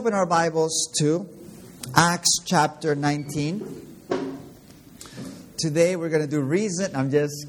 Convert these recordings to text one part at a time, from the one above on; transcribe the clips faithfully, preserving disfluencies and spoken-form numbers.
open our Bibles to Acts chapter nineteen. Today we're going to do reason. I'm just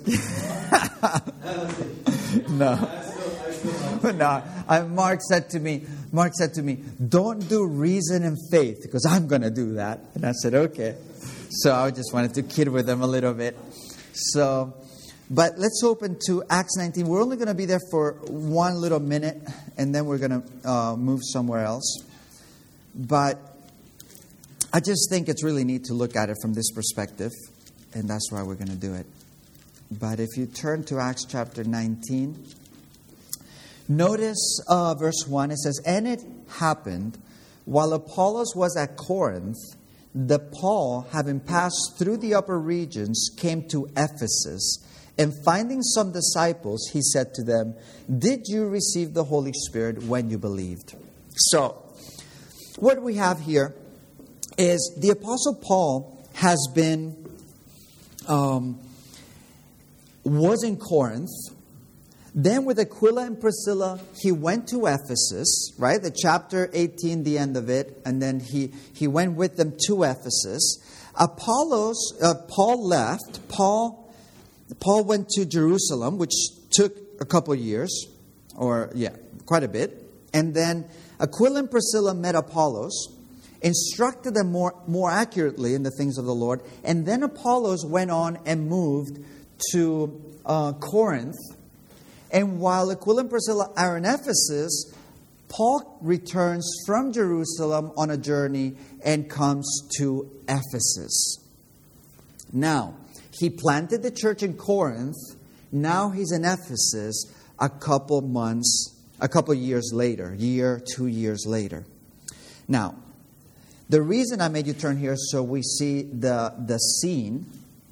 no, no. I, Mark said to me. Mark said to me, "Don't do reason and faith because I'm going to do that." And I said, "Okay." So I just wanted to kid with them a little bit. So, but let's open to Acts nineteen. We're only going to be there for one little minute, and then we're going to uh, move somewhere else. But I just think it's really neat to look at it from this perspective. And that's why we're going to do it. But if you turn to Acts chapter nineteen, notice uh, verse one. It says, "And it happened, while Apollos was at Corinth, that Paul, having passed through the upper regions, came to Ephesus. And finding some disciples, he said to them, 'Did you receive the Holy Spirit when you believed?'" So, what we have here is the Apostle Paul has been... Um, was in Corinth. Then with Aquila and Priscilla, he went to Ephesus, right? The chapter eighteen, the end of it. And then he, he went with them to Ephesus. Apollos, uh, Paul left. Paul, Paul went to Jerusalem, which took a couple of years. Or, yeah, quite a bit. And then Aquila and Priscilla met Apollos, instructed them more, more accurately in the things of the Lord. And then Apollos went on and moved to uh, Corinth. And while Aquila and Priscilla are in Ephesus, Paul returns from Jerusalem on a journey and comes to Ephesus. Now, he planted the church in Corinth. Now he's in Ephesus a couple months, a couple years later, year, two years later. Now, the reason I made you turn here is so we see the, the scene.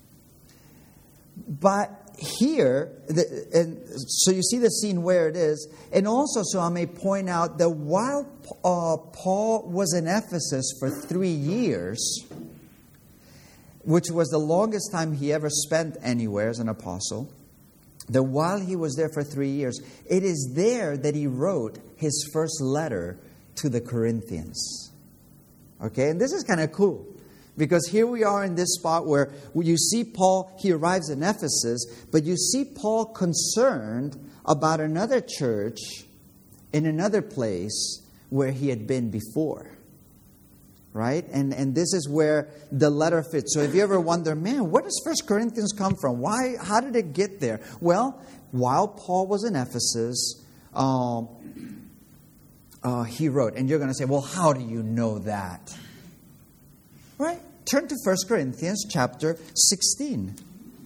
But here, the, and so you see the scene where it is. And also so I may point out that while uh, Paul was in Ephesus for three years, which was the longest time he ever spent anywhere as an apostle, that while he was there for three years, it is there that he wrote his first letter to the Corinthians. Okay, and this is kind of cool because here we are in this spot where you see Paul, he arrives in Ephesus, but you see Paul concerned about another church in another place where he had been before. Right? And and this is where the letter fits. So if you ever wonder, man, where does First Corinthians come from? Why? How did it get there? Well, while Paul was in Ephesus, um, Uh, he wrote, and you're going to say, well, how do you know that? Right? Turn to First Corinthians chapter sixteen.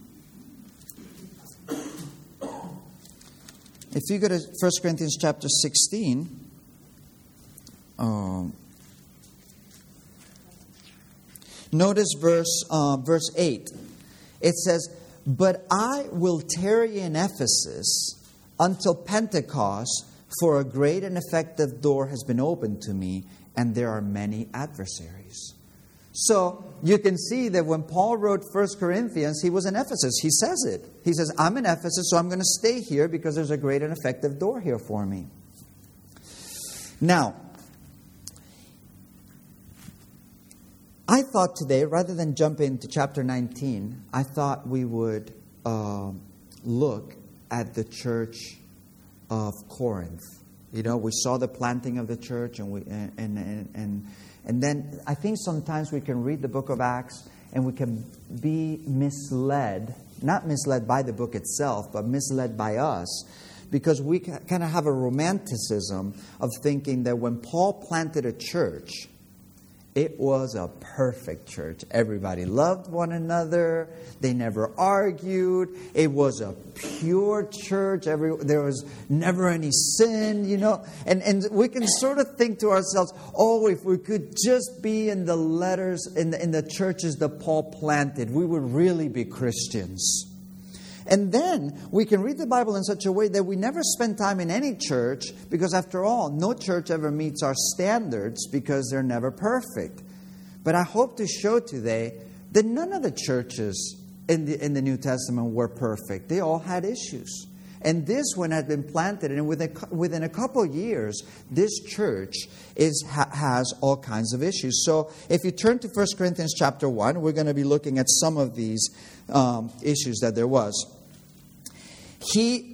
If you go to First Corinthians chapter sixteen, um, notice verse, uh, verse eight. It says, "But I will tarry in Ephesus until Pentecost, for a great and effective door has been opened to me, and there are many adversaries." So you can see that when Paul wrote First Corinthians, he was in Ephesus. He says it. He says, "I'm in Ephesus, so I'm going to stay here because there's a great and effective door here for me." Now, I thought today, rather than jump into chapter nineteen, I thought we would uh, look at the church of Corinth. You know, we saw the planting of the church, and we and and and and then I think sometimes we can read the book of Acts and we can be misled, not misled by the book itself, but misled by us, because we kind of have a romanticism of thinking that when Paul planted a church, it was a perfect church. Everybody loved one another. They never argued. It was a pure church. Every, there was never any sin, you know. And, and we can sort of think to ourselves, oh, if we could just be in the letters, in the, in the churches that Paul planted, we would really be Christians. And then we can read the Bible in such a way that we never spend time in any church because, after all, no church ever meets our standards because they're never perfect. But I hope to show today that none of the churches in the, in the New Testament were perfect. They all had issues. And this one had been planted, and within, within a couple of years, this church is ha, has all kinds of issues. So if you turn to First Corinthians chapter one, we're going to be looking at some of these um, issues that there was. He,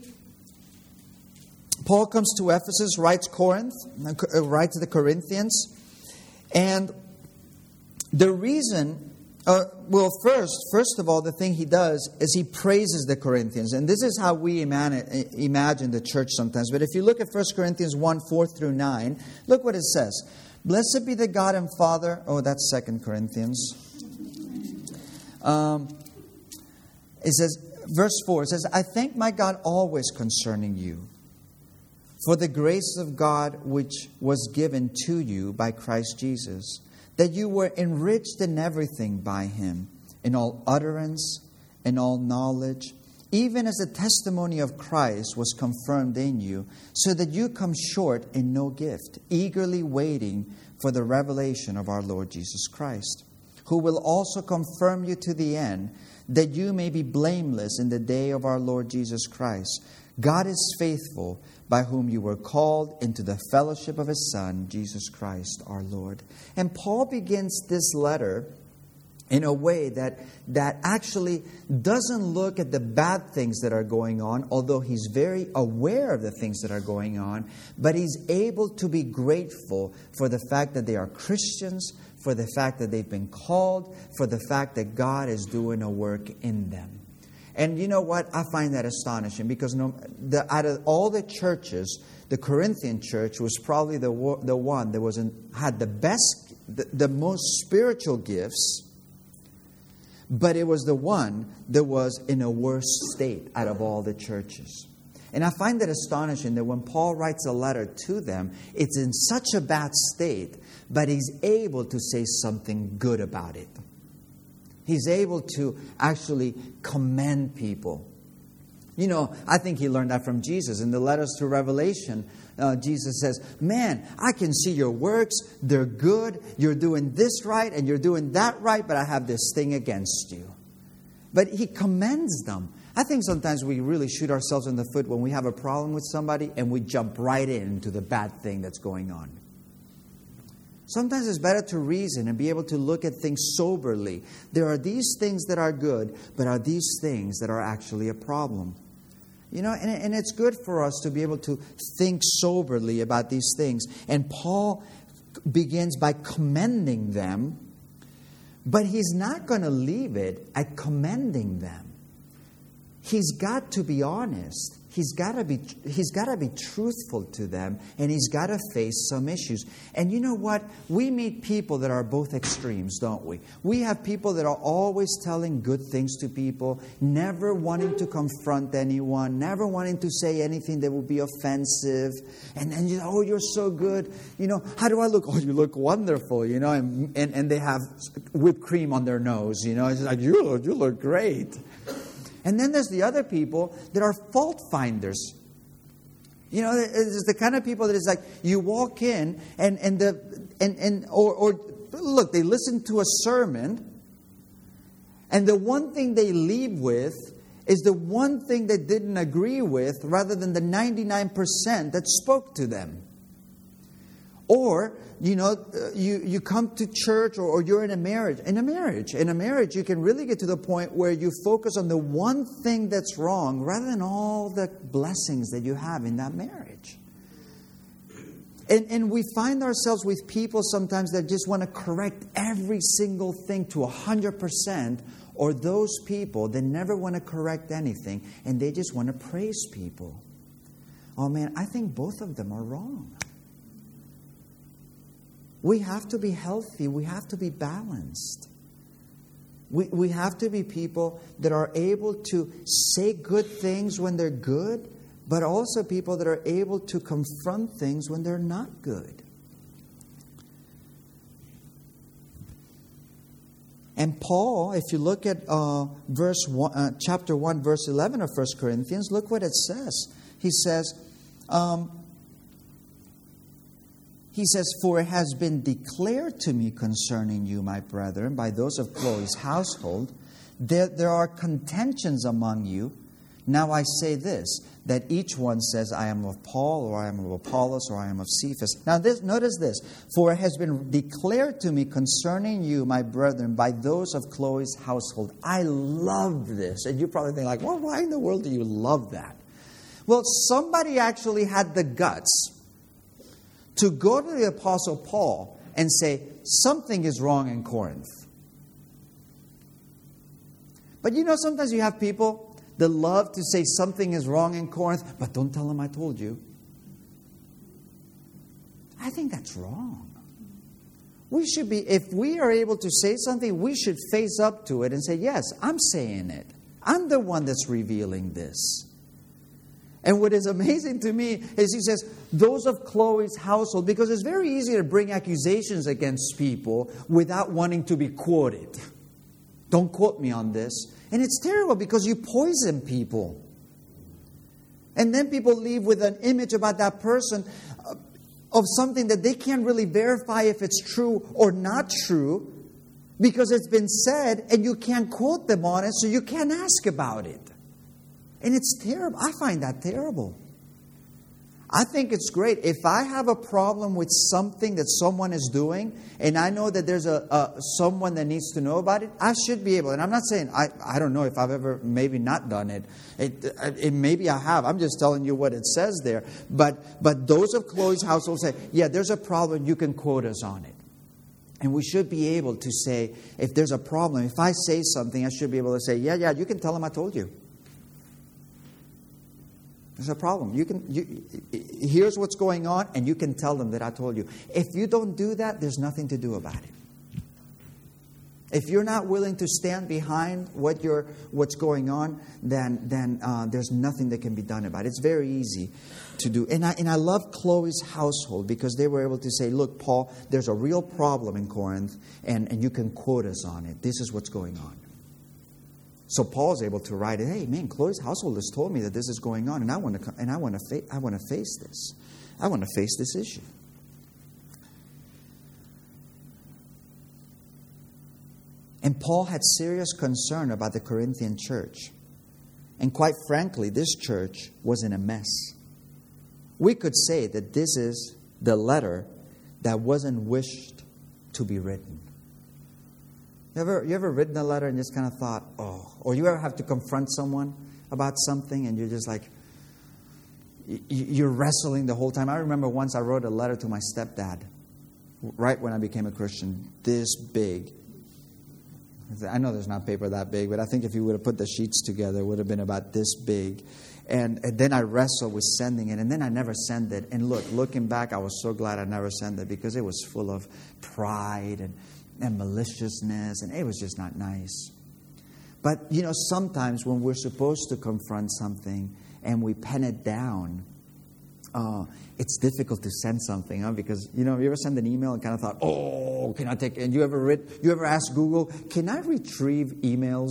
Paul comes to Ephesus, writes Corinth, uh, writes the Corinthians, and the reason... Uh, well, first, first of all, the thing he does is he praises the Corinthians. And this is how we imagine, imagine the church sometimes. But if you look at First Corinthians one, four through nine, look what it says. Blessed be the God and Father. Oh, that's Second Corinthians. Um, it says, verse four, it says, I thank my God always concerning you, for the grace of God which was given to you by Christ Jesus, that you were enriched in everything by Him, in all utterance, in all knowledge, even as the testimony of Christ was confirmed in you, so that you come short in no gift, eagerly waiting for the revelation of our Lord Jesus Christ, who will also confirm you to the end, that you may be blameless in the day of our Lord Jesus Christ. God is faithful, by whom you were called into the fellowship of His Son, Jesus Christ our Lord. And Paul begins this letter in a way that, that actually doesn't look at the bad things that are going on, although he's very aware of the things that are going on, but he's able to be grateful for the fact that they are Christians, for the fact that they've been called, for the fact that God is doing a work in them. And you know what? I find that astonishing because no, the, out of all the churches, the Corinthian church was probably the the one that was in, had the best, the, the most spiritual gifts, but it was the one that was in a worse state out of all the churches. And I find that astonishing that when Paul writes a letter to them, it's in such a bad state, but he's able to say something good about it. He's able to actually commend people. You know, I think he learned that from Jesus. In the letters to Revelation, uh, Jesus says, man, I can see your works. They're good. You're doing this right and you're doing that right, but I have this thing against you. But he commends them. I think sometimes we really shoot ourselves in the foot when we have a problem with somebody and we jump right into the bad thing that's going on. Sometimes it's better to reason and be able to look at things soberly. There are these things that are good, but are these things that are actually a problem? You know, and, and it's good for us to be able to think soberly about these things. And Paul begins by commending them, but he's not going to leave it at commending them. He's got to be honest. He's got to be he's got to be truthful to them, and he's got to face some issues. And you know what? We meet people that are both extremes, don't we? We have people that are always telling good things to people, never wanting to confront anyone, never wanting to say anything that would be offensive. And then you know, oh, you're so good. You know, how do I look? Oh, you look wonderful. You know, and and, and they have whipped cream on their nose. You know, it's like you look, you look great. And then there's the other people that are fault finders. You know, it's the kind of people that is like, you walk in and, and the, and, and, or, or look, they listen to a sermon and the one thing they leave with is the one thing they didn't agree with rather than the ninety-nine percent that spoke to them. Or, you know, you, you come to church or, or you're in a marriage. In a marriage, in a marriage, you can really get to the point where you focus on the one thing that's wrong rather than all the blessings that you have in that marriage. And, and we find ourselves with people sometimes that just want to correct every single thing to one hundred percent, or those people that never want to correct anything and they just want to praise people. Oh man, I think both of them are wrong. We have to be healthy. We have to be balanced. We, we have to be people that are able to say good things when they're good, but also people that are able to confront things when they're not good. And Paul, if you look at uh, verse one, uh, chapter one, verse eleven of First Corinthians, look what it says. He says, um, He says, for it has been declared to me concerning you, my brethren, by those of Chloe's household, that there are contentions among you. Now I say this, that each one says, I am of Paul, or I am of Apollos, or I am of Cephas. Now this, notice this. For it has been declared to me concerning you, my brethren, by those of Chloe's household. I love this. And you probably think like, well, why in the world do you love that? Well, somebody actually had the guts to go to the Apostle Paul and say, something is wrong in Corinth. But you know, sometimes you have people that love to say something is wrong in Corinth, but don't tell them I told you. I think that's wrong. We should be, if we are able to say something, we should face up to it and say, yes, I'm saying it. I'm the one that's revealing this. And what is amazing to me is he says, those of Chloe's household, because it's very easy to bring accusations against people without wanting to be quoted. Don't quote me on this. And it's terrible because you poison people. And then people leave with an image about that person of something that they can't really verify if it's true or not true because it's been said and you can't quote them on it, so you can't ask about it. And it's terrible. I find that terrible. I think it's great. If I have a problem with something that someone is doing, and I know that there's a, a someone that needs to know about it, I should be able. And I'm not saying, I, I don't know if I've ever maybe not done it. It, it. Maybe I have. I'm just telling you what it says there. But, but those of Chloe's household say, yeah, there's a problem. You can quote us on it. And we should be able to say, if there's a problem, if I say something, I should be able to say, yeah, yeah, you can tell them I told you. There's a problem. You can. You, here's what's going on, and you can tell them that I told you. If you don't do that, there's nothing to do about it. If you're not willing to stand behind what you're, what's going on, then then uh, there's nothing that can be done about it. It's very easy to do. And I and I love Chloe's household because they were able to say, "Look, Paul, there's a real problem in Corinth, and, and you can quote us on it. This is what's going on." So Paul's able to write it. Hey, man, Chloe's household has told me that this is going on, and I want to and I want to fa- I want to face this. I want to face this issue. And Paul had serious concern about the Corinthian church, and quite frankly, this church was in a mess. We could say that this is the letter that wasn't wished to be written. You ever, you ever written a letter and just kind of thought, oh, or you ever have to confront someone about something and you're just like, you're wrestling the whole time. I remember once I wrote a letter to my stepdad, right when I became a Christian, this big. I know there's not paper that big, but I think if you would have put the sheets together, it would have been about this big. And, and then I wrestled with sending it, and then I never sent it. And look, looking back, I was so glad I never sent it because it was full of pride and and maliciousness, and it was just not nice. But, you know, sometimes when we're supposed to confront something and we pen it down, uh, it's difficult to send something, huh? Because, you know, you ever send an email and kind of thought, oh, can I take, and you ever read, you ever ask Google, can I retrieve emails?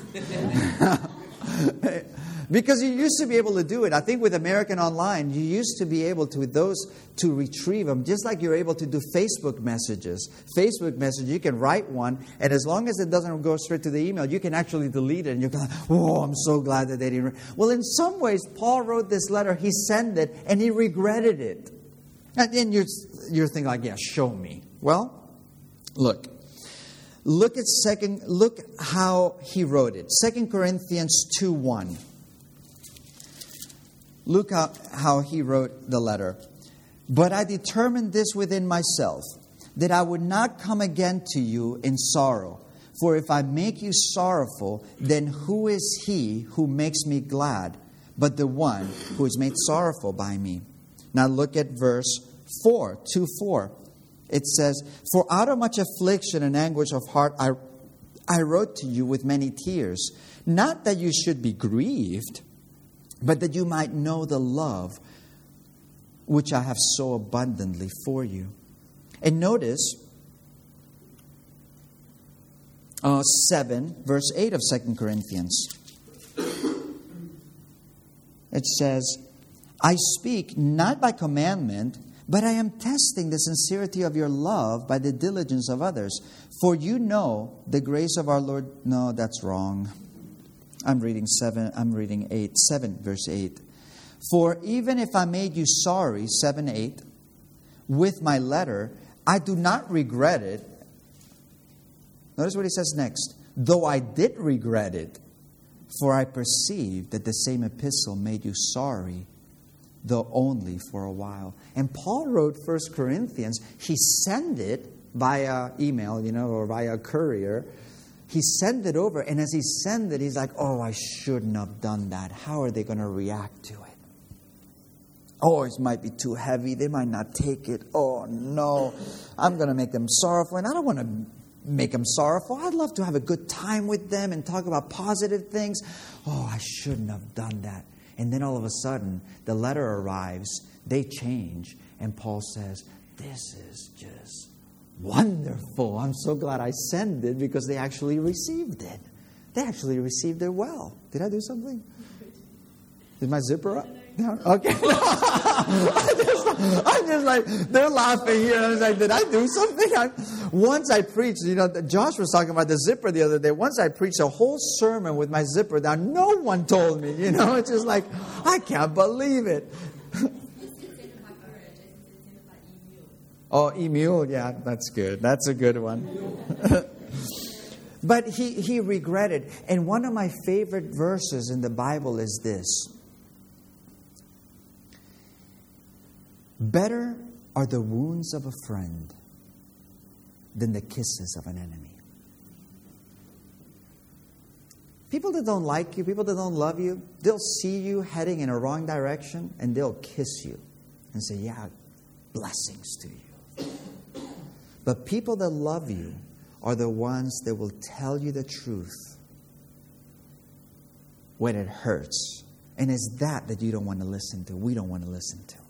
Because you used to be able to do it. I think with American Online, you used to be able to, with those, to retrieve them, just like you're able to do Facebook messages. Facebook message, you can write one, and as long as it doesn't go straight to the email, you can actually delete it, and you're going, oh, I'm so glad that they didn't. Well, in some ways, Paul wrote this letter, he sent it, and he regretted it. And then you're, you're thinking like, yeah, show me. Well, look. Look at second, look how he wrote it. Second Corinthians two one. Look how, how he wrote the letter. But I determined this within myself, that I would not come again to you in sorrow. For if I make you sorrowful, then who is he who makes me glad, but the one who is made sorrowful by me? Now look at verse four, two four. It says, for out of much affliction and anguish of heart, I, I wrote to you with many tears, not that you should be grieved, but that you might know the love which I have so abundantly for you. And notice uh, seven, verse eight of Second Corinthians. It says, I speak not by commandment, but I am testing the sincerity of your love by the diligence of others. For you know the grace of our Lord. No, that's wrong. I'm reading seven, I'm reading eight, seven, verse eight. For even if I made you sorry, seven, eight, with my letter, I do not regret it. Notice what he says next. Though I did regret it, for I perceived that the same epistle made you sorry, though only for a while. And Paul wrote First Corinthians. He sent it via email, you know, or via courier. He sent it over, and as he sent it, he's like, oh, I shouldn't have done that. How are they going to react to it? Oh, it might be too heavy. They might not take it. Oh, no. I'm going to make them sorrowful. And I don't want to make them sorrowful. I'd love to have a good time with them and talk about positive things. Oh, I shouldn't have done that. And then all of a sudden, the letter arrives. They change. And Paul says, this is just wonderful. I'm so glad I sent it because they actually received it. They actually received it well. Did I do something? Did my zipper up? No? Okay. I just, I'm just like, they're laughing here. I was like, did I do something? I, once I preached, you know, Josh was talking about the zipper the other day. Once I preached a whole sermon with my zipper down. No one told me, you know. It's just like, I can't believe it. Oh, Emil, yeah, that's good. That's a good one. But he, he regretted. And one of my favorite verses in the Bible is this. Better are the wounds of a friend than the kisses of an enemy. People that don't like you, people that don't love you, they'll see you heading in a wrong direction and they'll kiss you and say, yeah, blessings to you. But people that love you are the ones that will tell you the truth when it hurts. And it's that that you don't want to listen to. We don't want to listen to.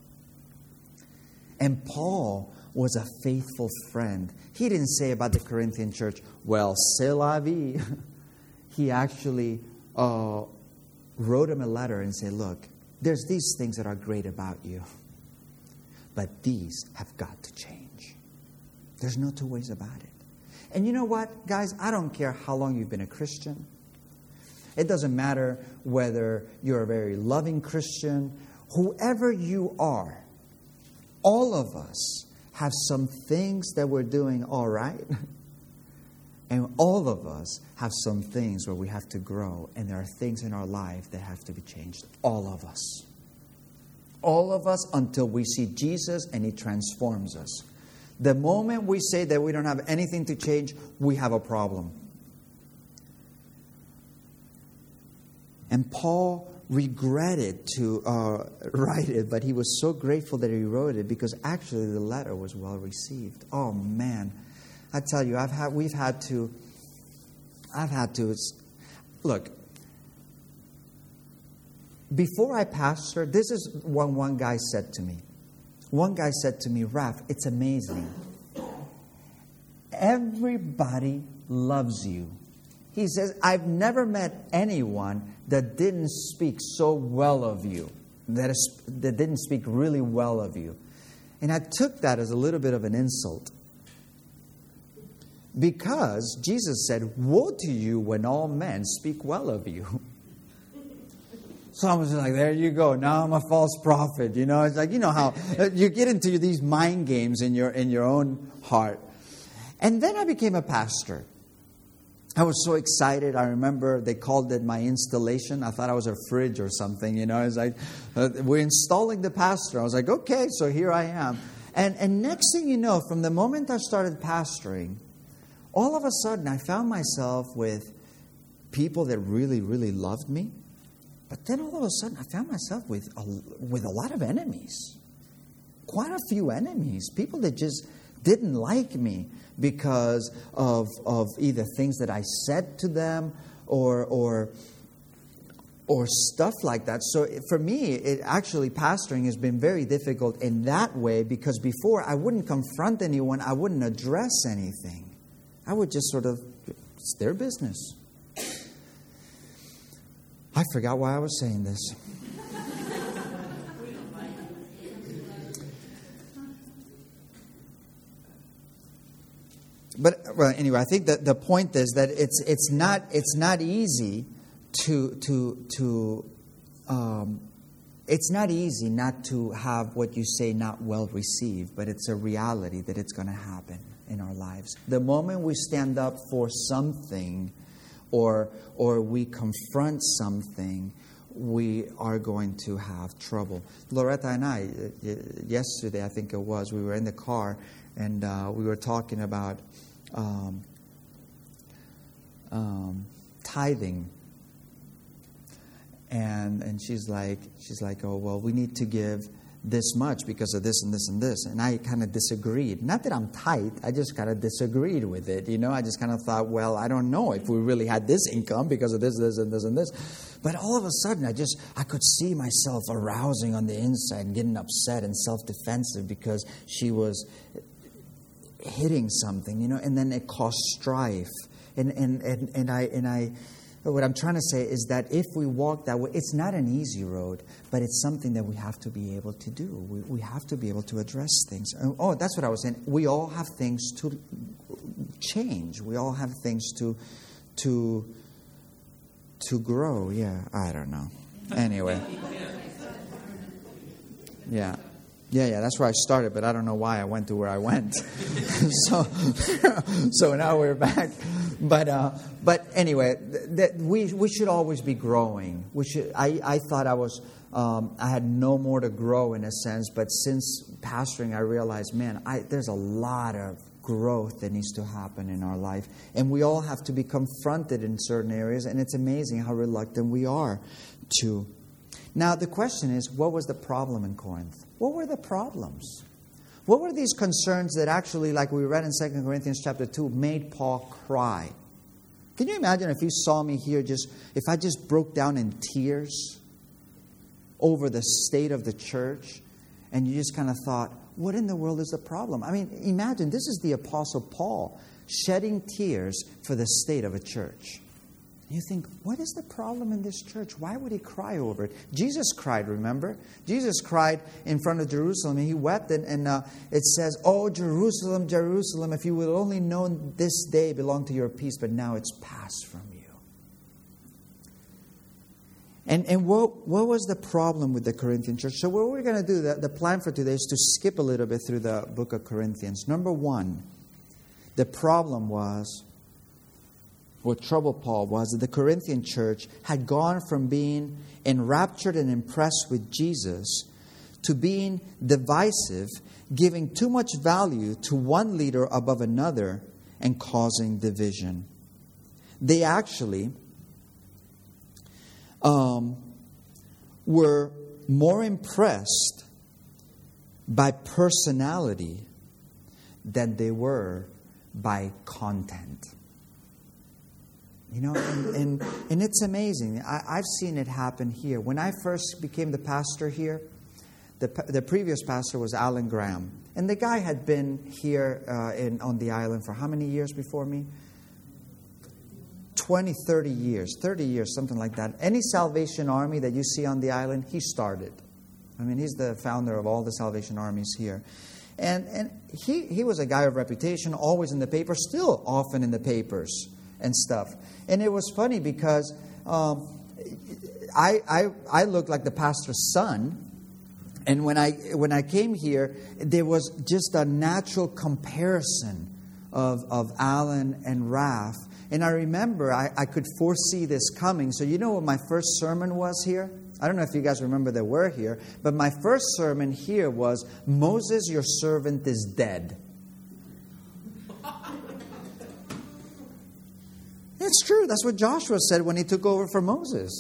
And Paul was a faithful friend. He didn't say about the Corinthian church, well, c'est la vie. He actually uh, wrote him a letter and said, look, there's these things that are great about you, but these have got to change. There's no two ways about it. And you know what, guys? I don't care how long you've been a Christian. It doesn't matter whether you're a very loving Christian. Whoever you are, all of us have some things that we're doing all right. And all of us have some things where we have to grow. And there are things in our life that have to be changed. All of us. All of us until we see Jesus and He transforms us. The moment we say that we don't have anything to change, we have a problem. And Paul regretted to uh, write it, but he was so grateful that he wrote it because actually the letter was well received. Oh man, I tell you, I've had, we've had to, I've had to, look, before I pastored, this is what one guy said to me. One guy said to me, Raph, it's amazing. Everybody loves you. He says, I've never met anyone that didn't speak so well of you, that, is, that didn't speak really well of you. And I took that as a little bit of an insult. Because Jesus said, woe to you when all men speak well of you. So I was like, there you go. Now I'm a false prophet. You know, it's like, you know how you get into these mind games in your in your own heart. And then I became a pastor. I was so excited. I remember they called it my installation. I thought I was a fridge or something. You know, it's like, uh, we're installing the pastor. I was like, okay, so here I am. And, and next thing you know, from the moment I started pastoring, all of a sudden I found myself with people that really, really loved me. But then all of a sudden I found myself with a, with a lot of enemies. Quite a few enemies. People that just didn't like me because of of either things that I said to them or or or stuff like that. So for me, it actually pastoring has been very difficult in that way because before I wouldn't confront anyone, I wouldn't address anything. I would just sort of, it's their business. I forgot why I was saying this. But well, anyway, I think that the point is that it's it's not it's not easy to to to um, it's not easy not to have what you say not well received, but it's a reality that it's going to happen in our lives. The moment we stand up for something, or or we confront something, we are going to have trouble. Loretta and I, yesterday I think it was, we were in the car and uh, we were talking about um, um, tithing. And and she's like, she's like, oh, well, we need to give this much because of this and this and this. And I kind of disagreed. Not that I'm tight, I just kind of disagreed with it. You know, I just kind of thought, well, I don't know if we really had this income because of this, this, and this, and this. But all of a sudden, I just, I could see myself arousing on the inside and getting upset and self-defensive because she was hitting something, you know, and then it caused strife. And and and, and I and I what I'm trying to say is that if we walk that way, it's not an easy road, but it's something that we have to be able to do. We, we have to be able to address things. Oh, that's what I was saying. We all have things to change. We all have things to to to grow. Yeah, I don't know. Anyway. Yeah. Yeah, yeah, that's where I started, but I don't know why I went to where I went. so, so now we're back. But, uh, but anyway, th- th- we we should always be growing. We should. I, I thought I was. Um, I had no more to grow in a sense, but since pastoring, I realized, man, I, there's a lot of growth that needs to happen in our life, and we all have to be confronted in certain areas. And it's amazing how reluctant we are to. Now, the question is, what was the problem in Corinth? What were the problems? What were these concerns that actually, like we read in Second Corinthians chapter two, made Paul cry? Can you imagine if you saw me here, just if I just broke down in tears over the state of the church, and you just kind of thought, what in the world is the problem? I mean, imagine, this is the Apostle Paul shedding tears for the state of a church. You think, what is the problem in this church? Why would he cry over it? Jesus cried, remember? Jesus cried in front of Jerusalem. And he wept, and, and uh, it says, oh, Jerusalem, Jerusalem, if you would only known this day belonged to your peace, but now it's passed from you. And and what, what was the problem with the Corinthian church? So what we're going to do, the, the plan for today is to skip a little bit through the book of Corinthians. Number one, the problem was, what troubled Paul was that the Corinthian church had gone from being enraptured and impressed with Jesus to being divisive, giving too much value to one leader above another and causing division. They actually um, were more impressed by personality than they were by content. You know, and, and, and it's amazing. I, I've seen it happen here. When I first became the pastor here, the, the previous pastor was Alan Graham. And the guy had been here uh, in, on the island for how many years before me? twenty, thirty years. thirty years, something like that. Any Salvation Army that you see on the island, he started. I mean, he's the founder of all the Salvation Armies here. And, and he, he was a guy of reputation, always in the paper, still often in the papers and stuff. And it was funny because um, I, I I looked like the pastor's son, and when I when I came here, there was just a natural comparison of of Alan and Raph. And I remember I, I could foresee this coming. So you know what my first sermon was here? I don't know if you guys remember that we're here, but my first sermon here was, Moses, your servant, is dead. It's true. That's what Joshua said when he took over for Moses.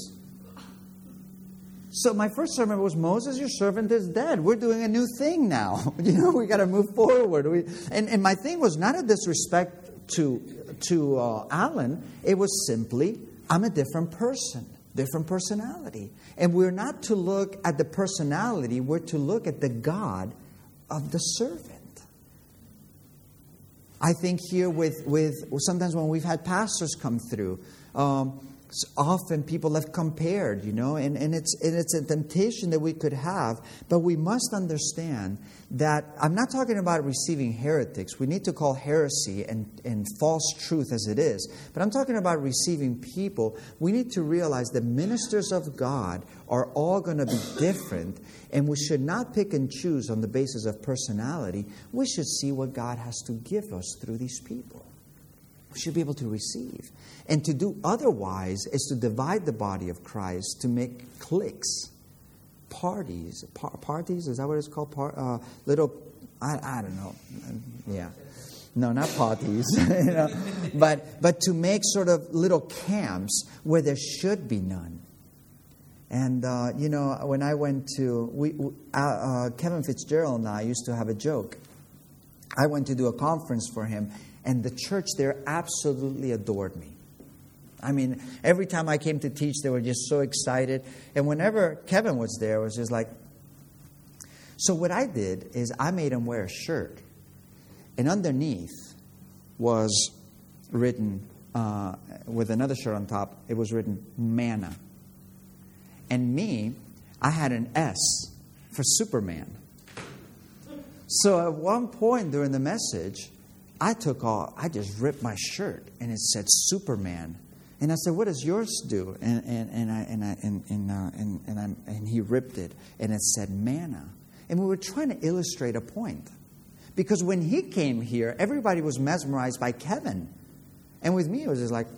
So my first sermon was, Moses, your servant is dead. We're doing a new thing now. You know, we got to move forward. We, and, and my thing was not a disrespect to, to uh, Alan. It was simply, I'm a different person, different personality. And we're not to look at the personality. We're to look at the God of the servant. I think here with, with sometimes when we've had pastors come through, um, often people have compared, you know, and, and, it's, and it's a temptation that we could have. But we must understand that I'm not talking about receiving heretics. We need to call heresy and, and false truth as it is. But I'm talking about receiving people. We need to realize that ministers of God are all going to be different. And we should not pick and choose on the basis of personality. We should see what God has to give us through these people. We should be able to receive. And to do otherwise is to divide the body of Christ, to make cliques, parties. Par- parties, is that what it's called? Par- uh, little, I, I don't know. Yeah. No, not parties. you know? But, but to make sort of little camps where there should be none. And, uh, you know, when I went to, we, uh, uh, Kevin Fitzgerald and I used to have a joke. I went to do a conference for him, and the church there absolutely adored me. I mean, every time I came to teach, they were just so excited. And whenever Kevin was there, it was just like... So what I did is I made him wear a shirt. And underneath was written, uh, with another shirt on top, it was written, manna. And me, I had an S for Superman. So at one point during the message, I took off, I just ripped my shirt, and it said Superman. And I said, "What does yours do?" And and and I and I and and uh, and, and, I, and he ripped it, and it said manna. And we were trying to illustrate a point, because when he came here, everybody was mesmerized by Kevin, and with me, it was just like,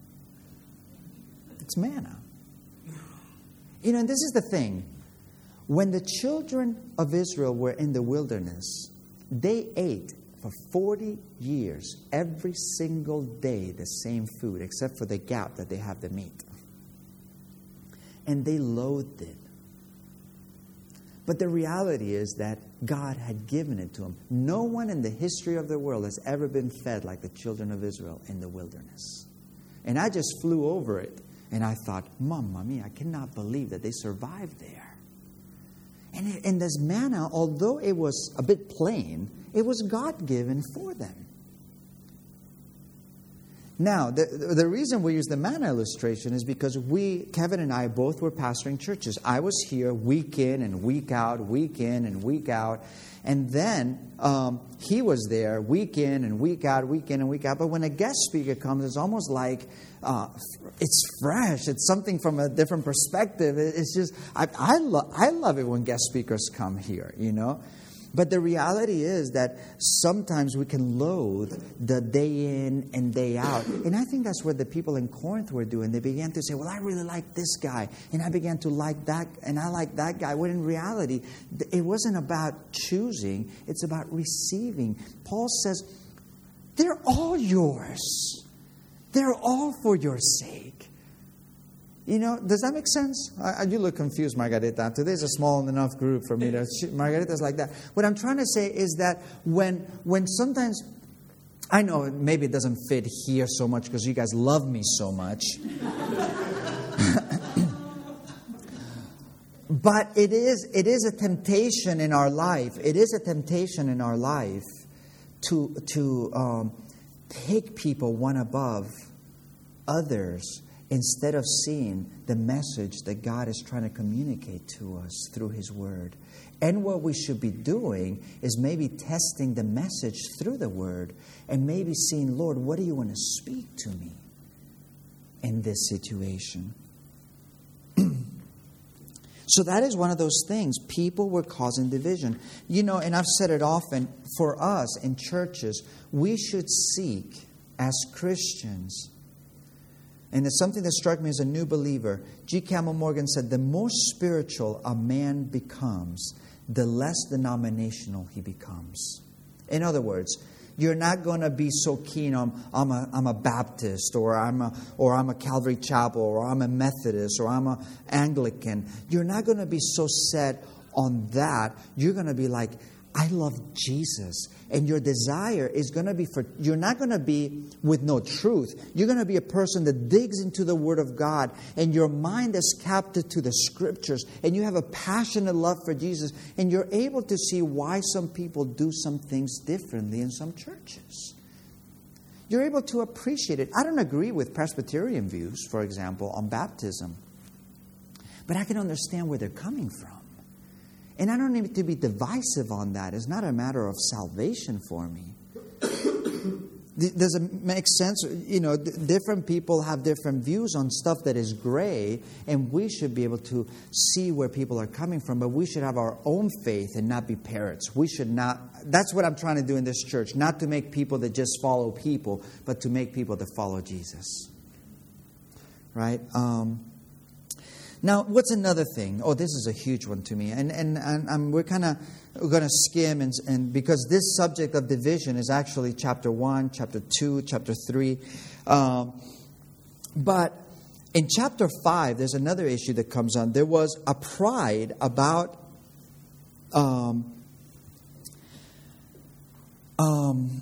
it's manna. You know, and this is the thing. When the children of Israel were in the wilderness, they ate for forty years, every single day, the same food, except for the gap that they have the meat. And they loathed it. But the reality is that God had given it to them. No one in the history of the world has ever been fed like the children of Israel in the wilderness. And I just flew over it, and I thought, Mamma mia, I cannot believe that they survived there. And, it, and this manna, although it was a bit plain, it was God-given for them. Now, the, the reason we use the manna illustration is because we, Kevin and I, both were pastoring churches. I was here week in and week out, week in and week out. And then um, he was there week in and week out, week in and week out. But when a guest speaker comes, it's almost like uh, it's fresh. It's something from a different perspective. It's just, I, I, lo- I love it when guest speakers come here, you know. But the reality is that sometimes we can loathe the day in and day out. And I think that's what the people in Corinth were doing. They began to say, well, I really like this guy. And I began to like that, and I like that guy. When in reality, it wasn't about choosing. It's about receiving. Paul says, they're all yours. They're all for your sake. You know, does that make sense? I, you look confused, Margarita. Today's a small enough group for me to... Margarita's like that. What I'm trying to say is that when when sometimes... I know maybe it doesn't fit here so much because you guys love me so much. But it is it is a temptation in our life. It is a temptation in our life to, to um, take people one above others, instead of seeing the message that God is trying to communicate to us through His Word. And what we should be doing is maybe testing the message through the Word and maybe seeing, Lord, what do you want to speak to me in this situation? So that is one of those things. People were causing division. You know, and I've said it often, for us in churches, we should seek as Christians. And it's something that struck me as a new believer. G. Campbell Morgan said, the more spiritual a man becomes, the less denominational he becomes. In other words, you're not going to be so keen on, I'm a, I'm a Baptist, or I'm a, or I'm a Calvary Chapel, or I'm a Methodist, or I'm an Anglican. You're not going to be so set on that. You're going to be like, I love Jesus. And your desire is going to be for, you're not going to be with no truth. You're going to be a person that digs into the Word of God, and your mind is captive to the Scriptures, and you have a passionate love for Jesus, and you're able to see why some people do some things differently in some churches. you're able to appreciate it. I don't agree with Presbyterian views, for example, on baptism. But I can understand where they're coming from. And I don't need to be divisive on that. It's not a matter of salvation for me. Does it make sense? You know, different people have different views on stuff that is gray, and we should be able to see where people are coming from, but we should have our own faith and not be parrots. We should not, that's what I'm trying to do in this church, not to make people that just follow people, but to make people that follow Jesus. Right? Um, now, what's another thing? Oh, this is a huge one to me, and and, and um, we're kind of going to skim, and, and because this subject of division is actually chapter one, chapter two, chapter three. Um, but in chapter five, there's another issue that comes on. There was a pride about um, um,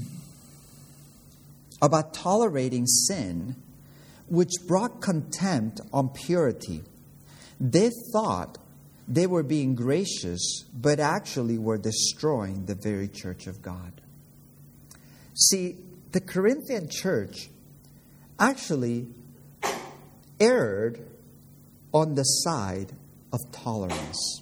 about tolerating sin, which brought contempt on purity. They thought they were being gracious, but actually were destroying the very church of God. See, the Corinthian church actually erred on the side of tolerance.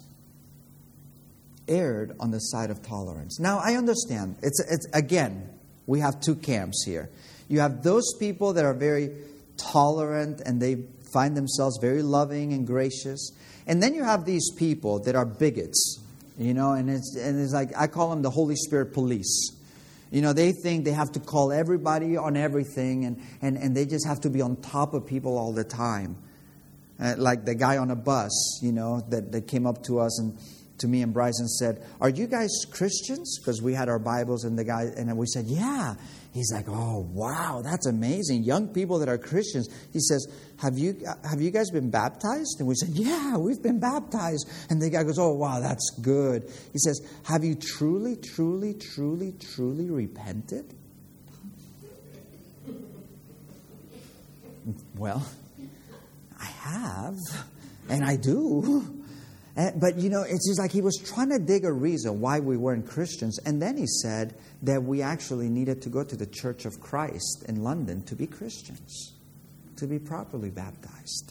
Erred on the side of tolerance. Now, I understand. It's, it's again, we have two camps here. You have those people that are very tolerant and they find themselves very loving and gracious. And then you have these people that are bigots, you know, and it's and it's like, I call them the Holy Spirit police. You know, they think they have to call everybody on everything, and, and, and they just have to be on top of people all the time. Uh, like the guy on a bus, you know, that, that came up to us and to me and Bryce and said, "Are you guys Christians?" Because we had our Bibles, and the guy, and we said, "Yeah." He's like, "Oh, wow, that's amazing. Young people that are Christians." He says, have you have you guys been baptized? And we said, "Yeah, we've been baptized." And the guy goes, "Oh, wow, that's good." He says, "Have you truly, truly, truly, truly repented?" Well, I have, and I do. But, you know, it's just like he was trying to dig a reason why we weren't Christians. And then he said that we actually needed to go to the Church of Christ in London to be Christians, to be properly baptized.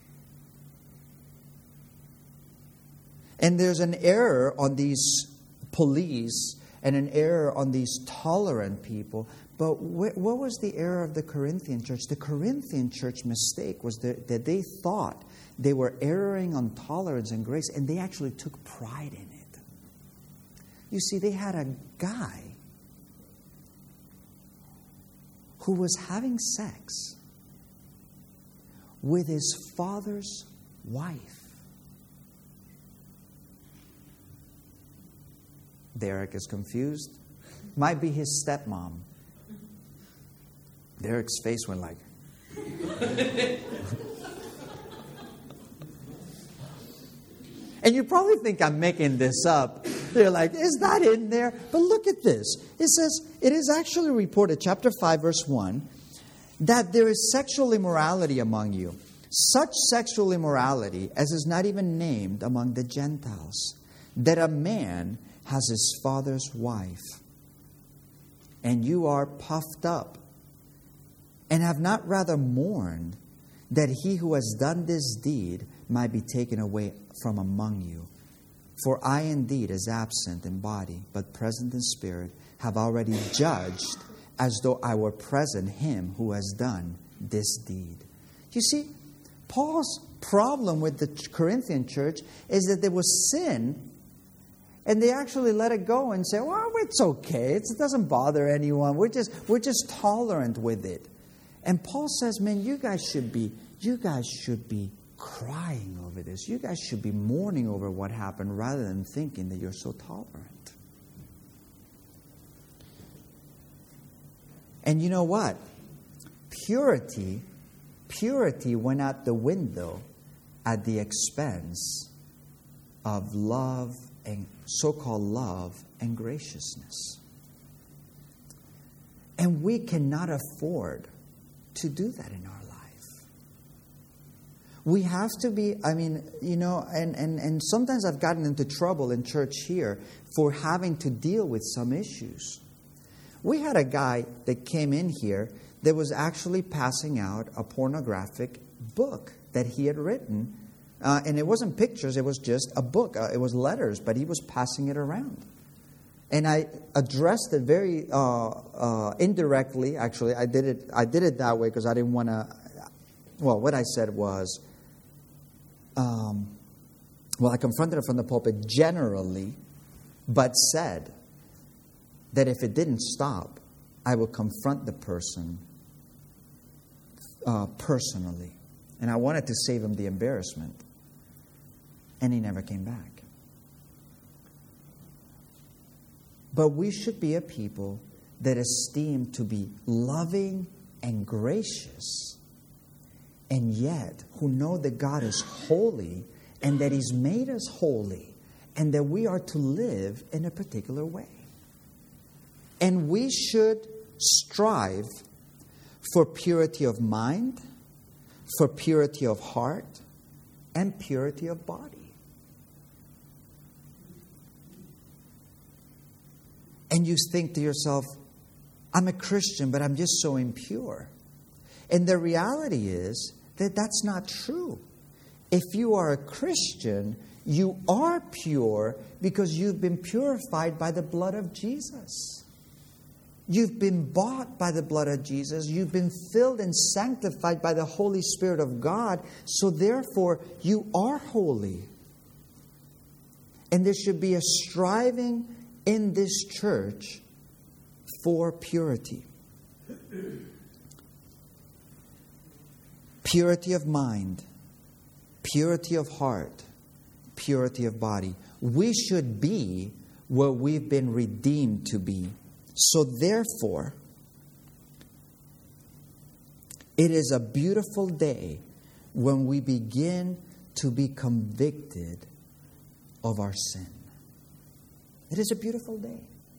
And there's an error on these police and an error on these tolerant people. But wh- what was the error of the Corinthian church? The Corinthian church mistake was that, that they thought they were erring on tolerance and grace, and they actually took pride in it. You see, they had a guy who was having sex with his father's wife. Derek is confused. Might be his stepmom. Derek's face went like... And you probably think I'm making this up. You're like, is that in there? But look at this. It says, it is actually reported, chapter five, verse one, that there is sexual immorality among you. Such sexual immorality as is not even named among the Gentiles. That a man has his father's wife. And you are puffed up. And have not rather mourned that he who has done this deed might be taken away from among you. For I indeed, as absent in body, but present in spirit, have already judged, as though I were present, him who has done this deed. You see, Paul's problem with the Corinthian church is that there was sin, and they actually let it go and say, "Well, it's okay. It's, it doesn't bother anyone. We're just we're just tolerant with it." And Paul says, "Man, you guys should be you guys should be." crying over this. You guys should be mourning over what happened rather than thinking that you're so tolerant. And you know what? Purity, purity went out the window at the expense of love and so-called love and graciousness. And we cannot afford to do that in our life. We have to be, I mean, you know, and, and, and sometimes I've gotten into trouble in church here for having to deal with some issues. We had a guy that came in here that was actually passing out a pornographic book that he had written. Uh, and it wasn't pictures, it was just a book. Uh, it was letters, but he was passing it around. And I addressed it very uh, uh, indirectly, actually. I did it I did it that way because I didn't want to... Well, what I said was... Um, well, I confronted him from the pulpit generally, but said that if it didn't stop, I would confront the person uh, personally. And I wanted to save him the embarrassment. And he never came back. But we should be a people that esteem to be loving and gracious, and yet who know that God is holy and that He's made us holy and that we are to live in a particular way. And we should strive for purity of mind, for purity of heart, and purity of body. And you think to yourself, I'm a Christian, but I'm just so impure. And the reality is that that's not true. If you are a Christian, you are pure because you've been purified by the blood of Jesus. You've been bought by the blood of Jesus. You've been filled and sanctified by the Holy Spirit of God. So therefore, you are holy. And there should be a striving in this church for purity. Purity of mind, purity of heart, purity of body. We should be what we've been redeemed to be. So therefore, it is a beautiful day when we begin to be convicted of our sin. It is a beautiful day.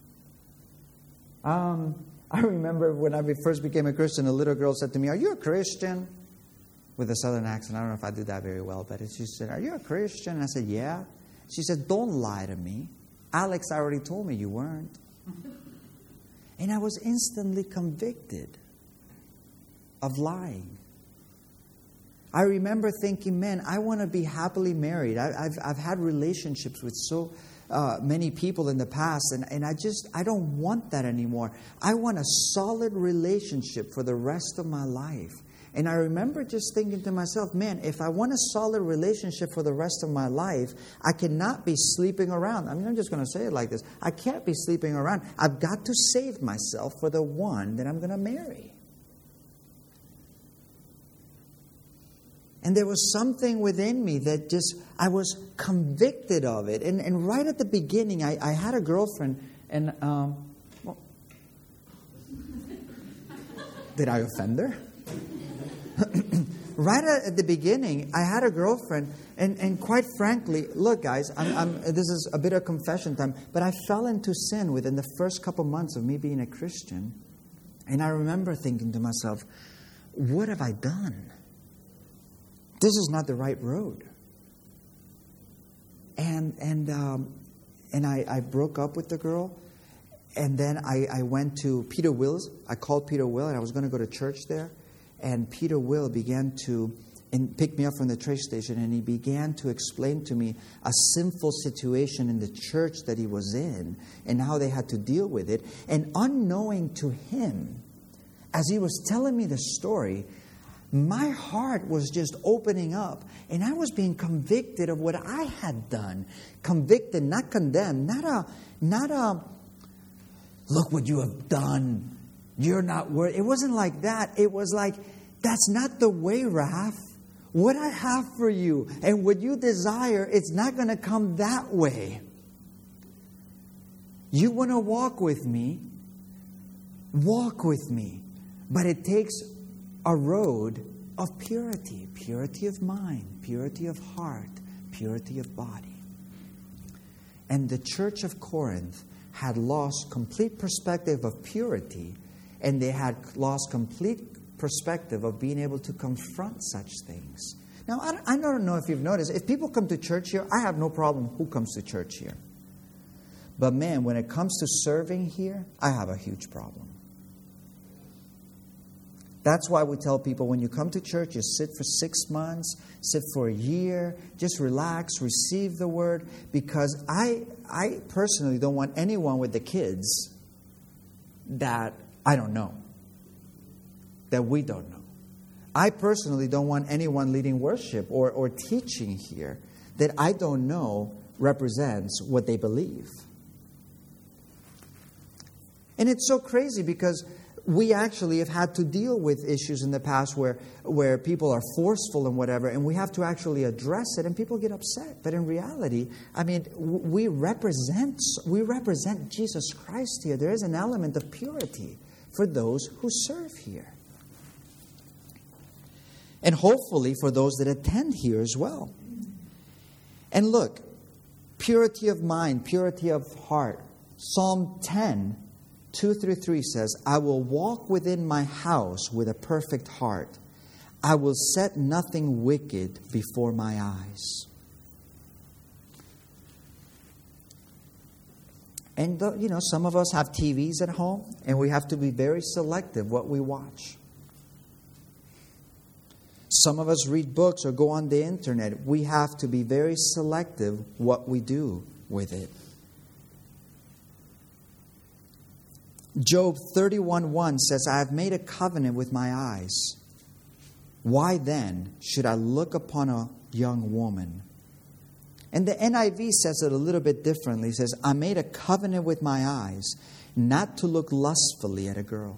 Um, I remember when I first became a Christian, a little girl said to me, "Are you a Christian?" With a southern accent. I don't know if I do that very well, but she said, "Are you a Christian?" And I said, "Yeah." She said, "Don't lie to me. Alex already told me you weren't." And I was instantly convicted of lying. I remember thinking, man, I want to be happily married. I, I've, I've had relationships with so uh, many people in the past, and, and I just, I don't want that anymore. I want a solid relationship for the rest of my life. And I remember just thinking to myself, man, if I want a solid relationship for the rest of my life, I cannot be sleeping around. I mean, I'm just going to say it like this. I can't be sleeping around. I've got to save myself for the one that I'm going to marry. And there was something within me that just, I was convicted of it. And, and right at the beginning, I, I had a girlfriend, and, um, well, did I offend her? Right at the beginning, I had a girlfriend, and, and quite frankly, look, guys, I'm, I'm, this is a bit of confession time, but I fell into sin within the first couple months of me being a Christian. And I remember thinking to myself, what have I done? This is not the right road. And and um, and I, I broke up with the girl, and then I, I went to Peter Will's. I called Peter Will, and I was going to go to church there. And Peter Will began to and pick me up from the train station, and he began to explain to me a sinful situation in the church that he was in and how they had to deal with it. And unknowing to him, as he was telling me the story, my heart was just opening up, and I was being convicted of what I had done. Convicted, not condemned, not a, not a, look what you have done. You're not worth. It wasn't like that. It was like, that's not the way, Raph. What I have for you and what you desire, it's not going to come that way. You want to walk with me? Walk with me. But it takes a road of purity. Purity of mind, purity of heart, purity of body. And the church of Corinth had lost complete perspective of purity, and they had lost complete perspective of being able to confront such things. Now, I don't know if you've noticed, if people come to church here, I have no problem who comes to church here. But man, when it comes to serving here, I have a huge problem. That's why we tell people when you come to church, you sit for six months, sit for a year, just relax, receive the word. Because I, I personally don't want anyone with the kids that I don't know, that we don't know. I personally don't want anyone leading worship or, or teaching here that I don't know represents what they believe. And it's so crazy because we actually have had to deal with issues in the past where, where people are forceful and whatever, and we have to actually address it, and people get upset. But in reality, I mean, we represent, we represent Jesus Christ here. There is an element of purity for those who serve here. And hopefully for those that attend here as well. And look, purity of mind, purity of heart. Psalm ten, two through three says, I will walk within my house with a perfect heart. I will set nothing wicked before my eyes. And, you know, some of us have T Vs at home, and we have to be very selective what we watch. Some of us read books or go on the internet. We have to be very selective what we do with it. Job thirty-one one says, I have made a covenant with my eyes. Why then should I look upon a young woman? And the N I V says it a little bit differently. It says, I made a covenant with my eyes not to look lustfully at a girl.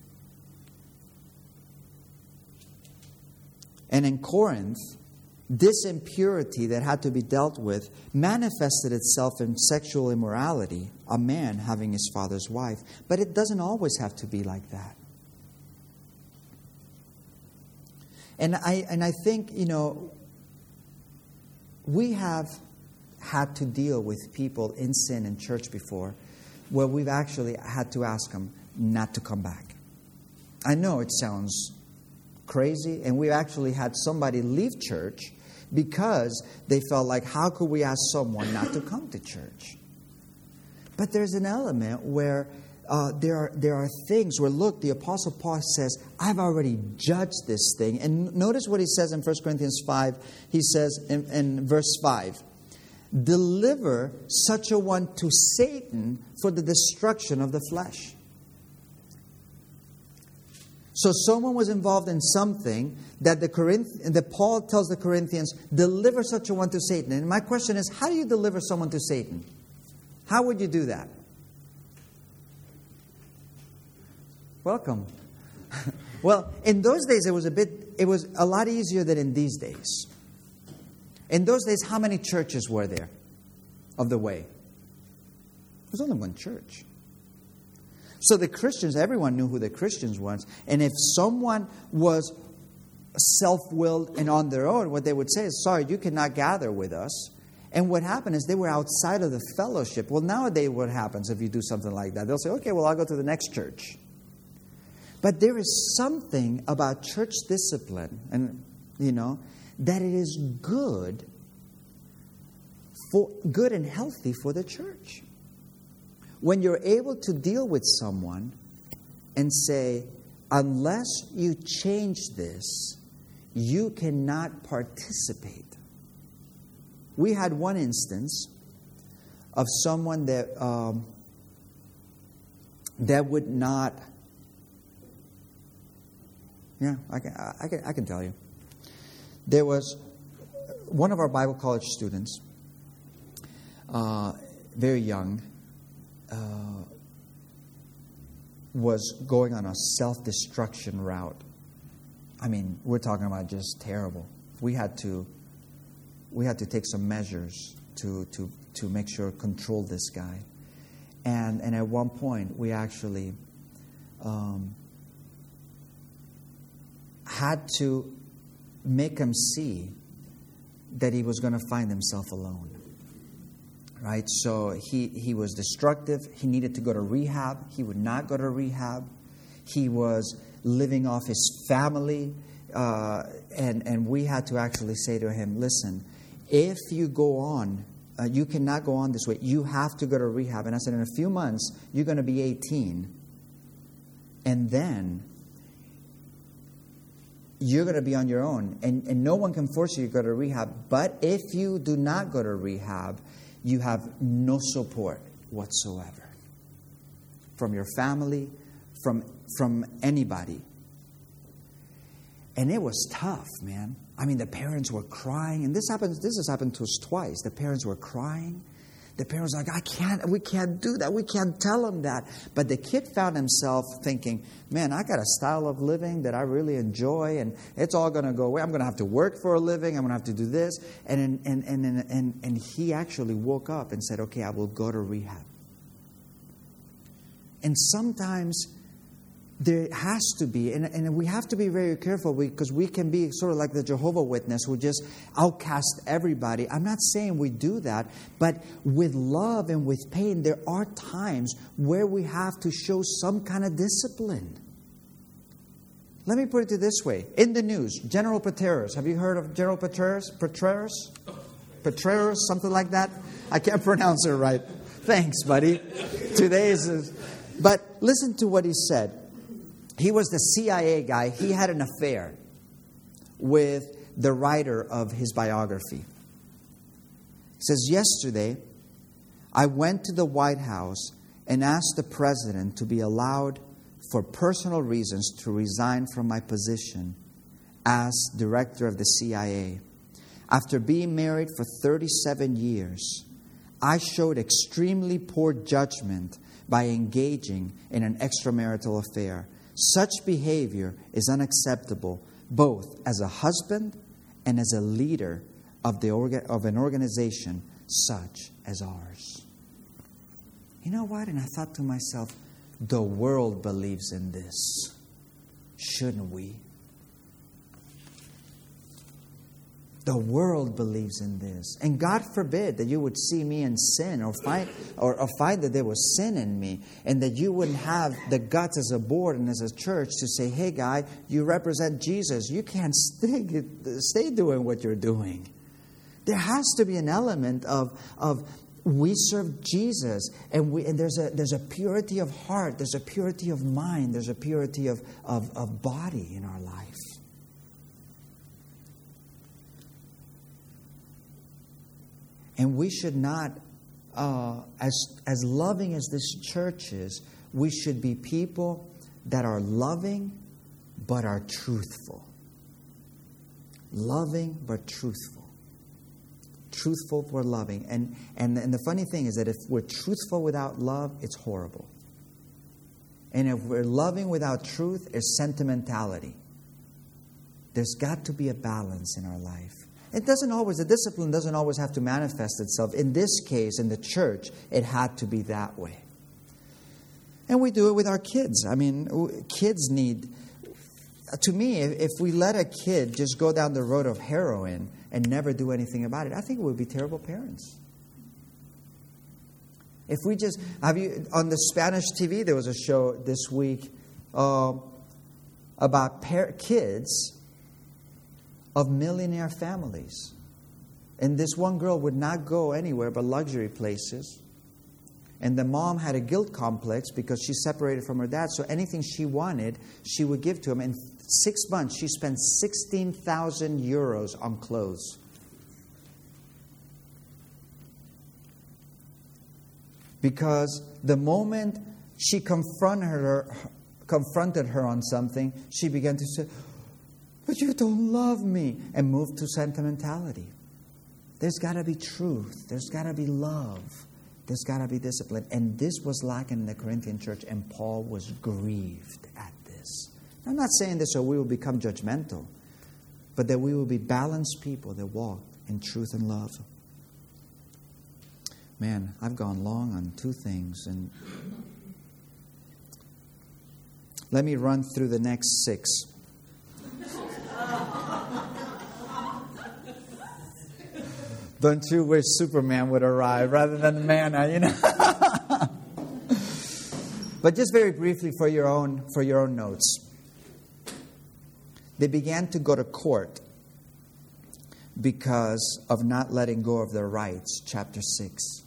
And in Corinth, this impurity that had to be dealt with manifested itself in sexual immorality, a man having his father's wife. But it doesn't always have to be like that. And I and I think, you know, we have had to deal with people in sin in church before where we've actually had to ask them not to come back. I know it sounds crazy, and we actually had somebody leave church because they felt like, how could we ask someone not to come to church? But there's an element where uh, there are there are things where, look, the Apostle Paul says, I've already judged this thing. And notice what he says in First Corinthians five. He says in, in verse five, deliver such a one to Satan for the destruction of the flesh. So someone was involved in something that the Corinth, that Paul tells the Corinthians, deliver such a one to Satan. And my question is, how do you deliver someone to Satan? How would you do that? Welcome. Well, in those days it was a bit, it was a lot easier than in these days. In those days, how many churches were there of the way? There was only one church. So the Christians, everyone knew who the Christians were. And if someone was self-willed and on their own, what they would say is, sorry, you cannot gather with us. And what happened is they were outside of the fellowship. Well, nowadays what happens if you do something like that? They'll say, okay, well, I'll go to the next church. But there is something about church discipline, and you know, that it is good for good and healthy for the church. When you're able to deal with someone and say, unless you change this, you cannot participate. We had one instance of someone that um, that would not. Yeah, I can, I can, I can tell you. There was one of our Bible college students, uh, very young. Uh, was going on a self-destruction route. I mean, we're talking about just terrible. We had to, we had to take some measures to to to make sure control this guy, and and at one point we actually um, had to make him see that he was going to find himself alone. Right, so he, he was destructive. He needed to go to rehab. He would not go to rehab. He was living off his family. Uh, and, and we had to actually say to him, listen, if you go on uh, you cannot go on this way. You have to go to rehab. And I said, in a few months, you're going to be eighteen. And then you're going to be on your own. And, and no one can force you to go to rehab. But if you do not go to rehab, you have no support whatsoever. From your family, from, from anybody. And it was tough, man. I mean, the parents were crying. And this happens, this has happened to us twice. The parents were crying. The parents were like, I can't, we can't do that. We can't tell them that. But the kid found himself thinking, man, I got a style of living that I really enjoy. And it's all going to go away. I'm going to have to work for a living. I'm going to have to do this. And, and, and, and, and, and he actually woke up and said, okay, I will go to rehab. And sometimes there has to be, and, and we have to be very careful because we can be sort of like the Jehovah's Witness who just outcast everybody. I'm not saying we do that, but with love and with pain, there are times where we have to show some kind of discipline. Let me put it this way. In the news, General Petraeus. Have you heard of General Petraeus? Petraeus? Petraeus, something like that? I can't pronounce it right. Thanks, buddy. Today is... But listen to what he said. He was the C I A guy. He had an affair with the writer of his biography. He says, yesterday, I went to the White House and asked the president to be allowed, for personal reasons, to resign from my position as director of the C I A. After being married for thirty-seven years, I showed extremely poor judgment by engaging in an extramarital affair. Such behavior is unacceptable, both as a husband and as a leader of the orga- of an organization such as ours. You know what? And I thought to myself, the world believes in this. Shouldn't we? The world believes in this. And God forbid that you would see me in sin or find, or, or find that there was sin in me, and that you wouldn't have the guts as a board and as a church to say, hey, guy, you represent Jesus. You can't stay, stay doing what you're doing. There has to be an element of, of we serve Jesus, and, we, and there's, a, there's a purity of heart, there's a purity of mind, there's a purity of, of, of body in our life. And we should not, uh, as, as loving as this church is, we should be people that are loving but are truthful. Loving but truthful. Truthful but loving. And, and, and the funny thing is that if we're truthful without love, it's horrible. And if we're loving without truth, it's sentimentality. There's got to be a balance in our life. It doesn't always, the discipline doesn't always have to manifest itself. In this case, in the church, it had to be that way. And we do it with our kids. I mean, kids need, to me, if we let a kid just go down the road of heroin and never do anything about it, I think we would be terrible parents. If we just, have you, on the Spanish T V, there was a show this week uh, about par- kids of millionaire families. And this one girl would not go anywhere but luxury places. And the mom had a guilt complex because she separated from her dad. So anything she wanted, she would give to him. In six months, she spent sixteen thousand euros on clothes. Because the moment she confronted her, confronted her on something, she began to say, but you don't love me, and moved to sentimentality. There's got to be truth. There's got to be love. There's got to be discipline. And this was lacking in the Corinthian church, and Paul was grieved at this. I'm not saying this so we will become judgmental, but that we will be balanced people that walk in truth and love. Man, I've gone long on two things, and let me run through the next six. Don't you wish Superman would arrive rather than manna, you know? But just very briefly for your own for your own notes. They began to go to court because of not letting go of their rights, chapter six.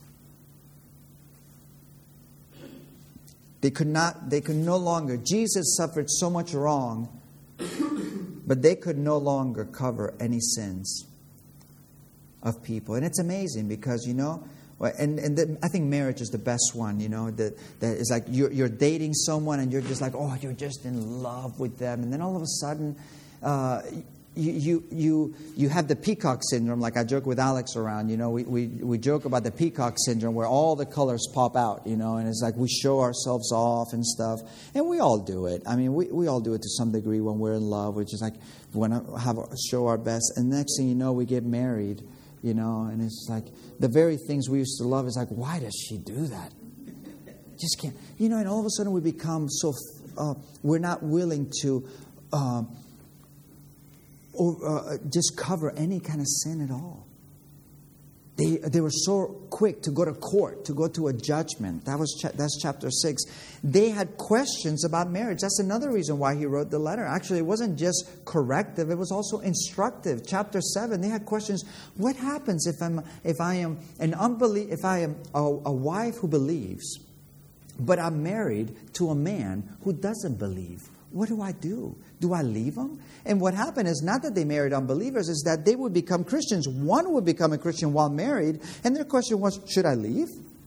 They could not, they could no longer, Jesus suffered so much wrong, but they could no longer cover any sins of people. And it's amazing because, you know, and, and the, I think marriage is the best one, you know, that, that is like you're, you're dating someone and you're just like, oh, you're just in love with them. And then all of a sudden, uh, You, you you you have the peacock syndrome, like I joke with Alex around, you know, we, we, we joke about the peacock syndrome where all the colors pop out, you know, and it's like we show ourselves off and stuff. And we all do it. I mean, we, we all do it to some degree when we're in love, which is like we want to have show our best. And next thing you know, we get married, you know, and it's like the very things we used to love is like, why does she do that? Just can't. You know, and all of a sudden we become so, uh, we're not willing to... Uh, Or uh, just cover any kind of sin at all. They they were so quick to go to court, to go to a judgment. That was cha- that's chapter six. They had questions about marriage. That's another reason why he wrote the letter. Actually, it wasn't just corrective; it was also instructive. Chapter seven, they had questions. What happens if I'm if I am an unbelie- if I am a, a wife who believes, but I'm married to a man who doesn't believe? What do I do? Do I leave them? And what happened is not that they married unbelievers, is that they would become Christians. One would become a Christian while married, and their question was, should I leave?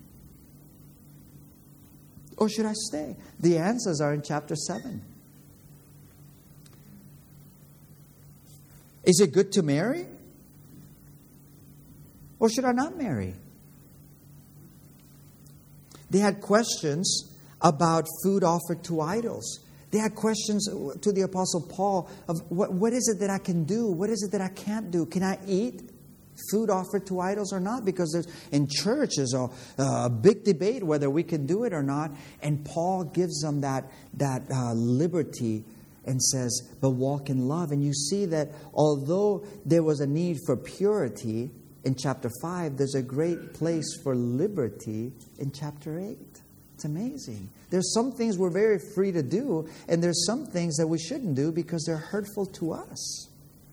Or should I stay? The answers are in chapter seven. Is it good to marry? Or should I not marry? They had questions about food offered to idols. They had questions to the Apostle Paul of what, what is it that I can do? What is it that I can't do? Can I eat food offered to idols or not? Because there's, in church there's a, a big debate whether we can do it or not. And Paul gives them that, that uh, liberty and says, but walk in love. And you see that although there was a need for purity in chapter five, there's a great place for liberty in chapter eight. It's amazing. There's some things we're very free to do, and there's some things that we shouldn't do because they're hurtful to us.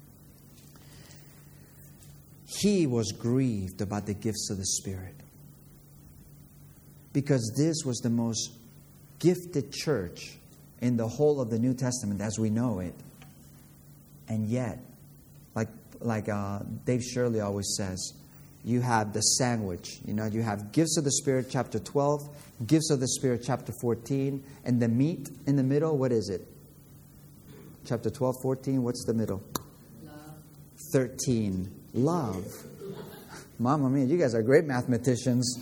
He was grieved about the gifts of the Spirit because this was the most gifted church in the whole of the New Testament as we know it. And yet, like, like uh, Dave Shirley always says, you have the sandwich. You know, you have gifts of the Spirit, chapter twelve, gifts of the Spirit, chapter fourteen, and the meat in the middle, what is it? Chapter twelve, fourteen, what's the middle? Love. thirteen, love. Mama mia, you guys are great mathematicians.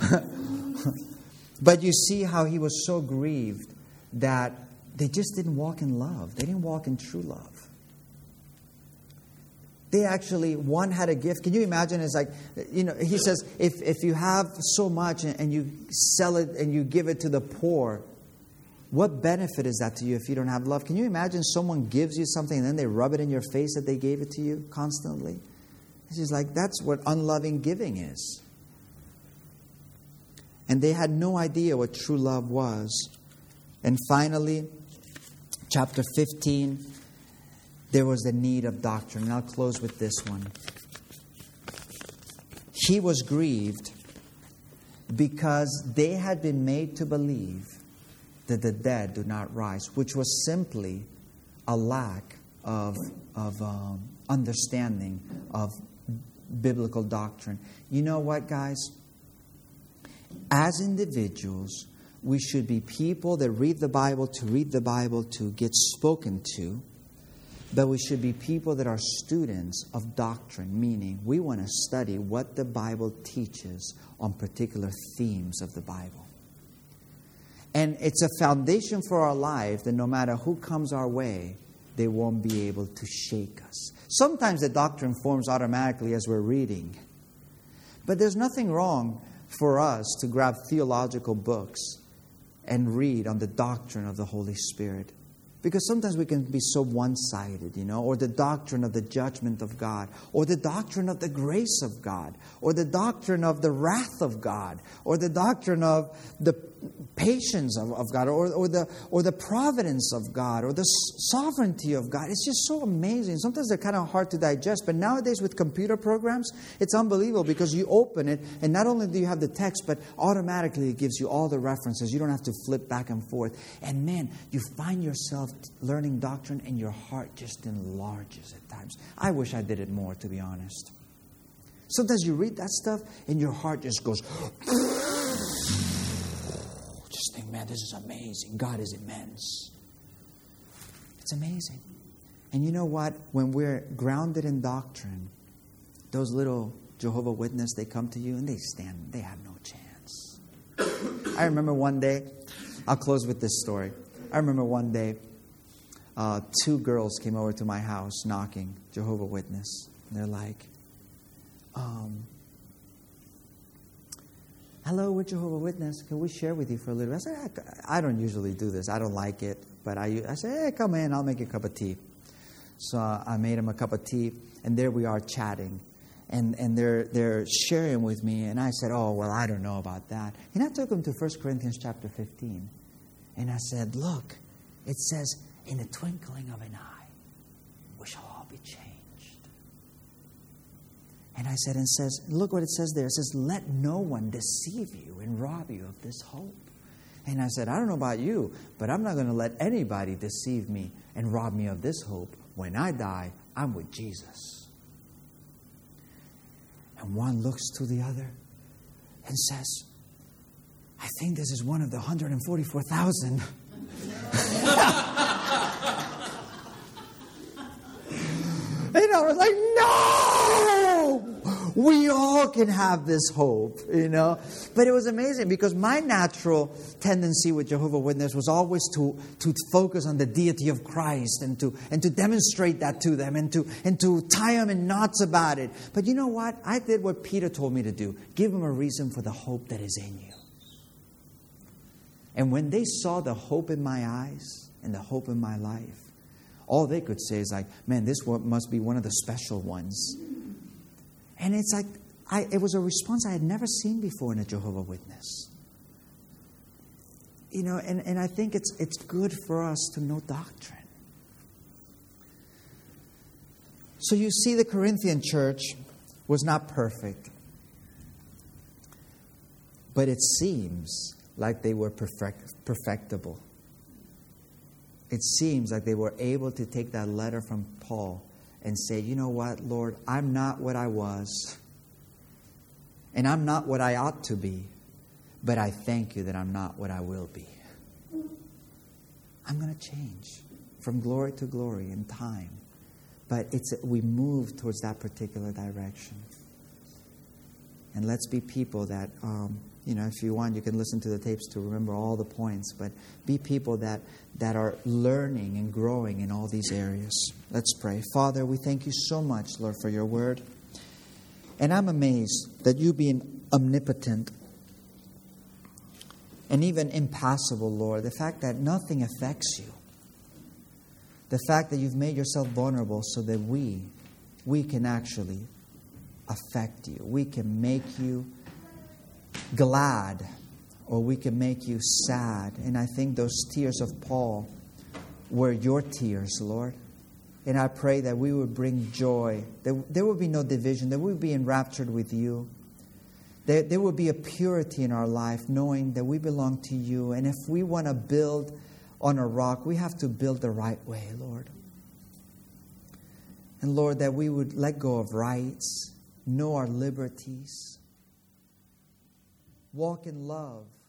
But you see how he was so grieved that they just didn't walk in love. They didn't walk in true love. They actually, one had a gift. Can you imagine? It's like, you know, he says, if, if you have so much and, and you sell it and you give it to the poor, what benefit is that to you if you don't have love? Can you imagine someone gives you something and then they rub it in your face that they gave it to you constantly? It's just like, that's what unloving giving is. And they had no idea what true love was. And finally, chapter fifteen, there was the need of doctrine. And I'll close with this one. He was grieved because they had been made to believe that the dead do not rise, which was simply a lack of, of um, understanding of biblical doctrine. You know what, guys? As individuals, we should be people that read the Bible to read the Bible to get spoken to. But we should be people that are students of doctrine, meaning we want to study what the Bible teaches on particular themes of the Bible. And it's a foundation for our life that no matter who comes our way, they won't be able to shake us. Sometimes the doctrine forms automatically as we're reading. But there's nothing wrong for us to grab theological books and read on the doctrine of the Holy Spirit. Because sometimes we can be so one-sided, you know, or the doctrine of the judgment of God, or the doctrine of the grace of God, or the doctrine of the wrath of God, or the doctrine of the patience of, of God, or, or the or the providence of God, or the sovereignty of God. It's just so amazing. Sometimes they're kind of hard to digest, but nowadays with computer programs, it's unbelievable because you open it, and not only do you have the text, but automatically it gives you all the references. You don't have to flip back and forth. And man, you find yourself learning doctrine, and your heart just enlarges at times. I wish I did it more, to be honest. Sometimes you read that stuff, and your heart just goes... Just think, man, this is amazing. God is immense. It's amazing. And you know what? When we're grounded in doctrine, those little Jehovah Witnesses, they come to you and they stand, they have no chance. I remember one day, I'll close with this story. I remember one day, uh, two girls came over to my house knocking, Jehovah Witness. And they're like, um... hello, we're Jehovah's Witness. Can we share with you for a little bit? I said, I don't usually do this. I don't like it. But I, I said, hey, come in. I'll make you a cup of tea. So I made him a cup of tea. And there we are chatting. And, and they're, they're sharing with me. And I said, oh, well, I don't know about that. And I took them to First Corinthians chapter fifteen. And I said, look, it says, in the twinkling of an eye, we shall all be changed. And I said, and it says, look what it says there. It says, let no one deceive you and rob you of this hope. And I said, I don't know about you, but I'm not going to let anybody deceive me and rob me of this hope. When I die, I'm with Jesus. And one looks to the other and says, I think this is one of the one hundred forty-four thousand. And I was like, no! We all can have this hope, you know. But it was amazing because my natural tendency with Jehovah's Witnesses was always to, to focus on the deity of Christ and to and to demonstrate that to them and to and to tie them in knots about it. But you know what? I did what Peter told me to do. Give them a reason for the hope that is in you. And when they saw the hope in my eyes and the hope in my life, all they could say is like, man, this one must be one of the special ones. And it's like, I, it was a response I had never seen before in a Jehovah's Witness. You know, and, and I think it's it's good for us to know doctrine. So you see, the Corinthian church was not perfect. But it seems like they were perfect, perfectible. It seems like they were able to take that letter from Paul and say, you know what, Lord, I'm not what I was. And I'm not what I ought to be. But I thank you that I'm not what I will be. I'm going to change from glory to glory in time. But it's we move towards that particular direction. And let's be people that, um, you know, if you want, you can listen to the tapes to remember all the points. But be people that, that are learning and growing in all these areas. Let's pray. Father, we thank you so much, Lord, for your word. And I'm amazed that you being omnipotent and even impassible, Lord, the fact that nothing affects you. The fact that you've made yourself vulnerable so that we, we can actually affect you. We can make you glad or we can make you sad. And I think those tears of Paul were your tears, Lord. And I pray that we would bring joy, that there would be no division, that we would be enraptured with you. That there would be a purity in our life, knowing that we belong to you. And if we want to build on a rock, we have to build the right way, Lord. And Lord, that we would let go of rights, know our liberties, walk in love,